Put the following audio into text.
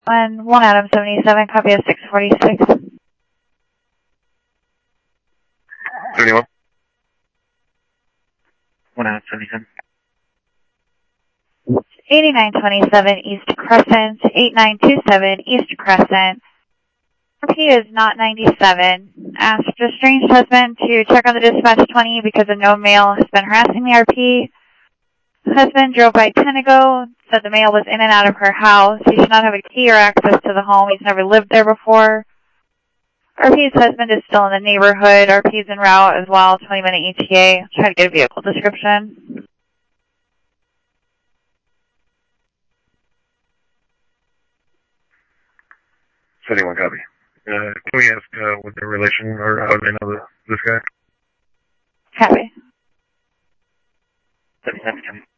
And 1 Adam 77, copy of 646. 71. 1 Adam 77. 8927 East Crescent, 8927 East Crescent. RP is not 97. Asked estranged husband to check on the dispatch 20 because a known male has been harassing the RP. Husband drove by 10 ago, said the male was in and out of her house. He should not have a key or access to the home. He's never lived there before. RP's husband is still in the neighborhood. RP's en route as well, 20-minute ETA. Try to get a vehicle description. Anyone copy. Can we ask what their relation or how do they know this guy? Copy. 77.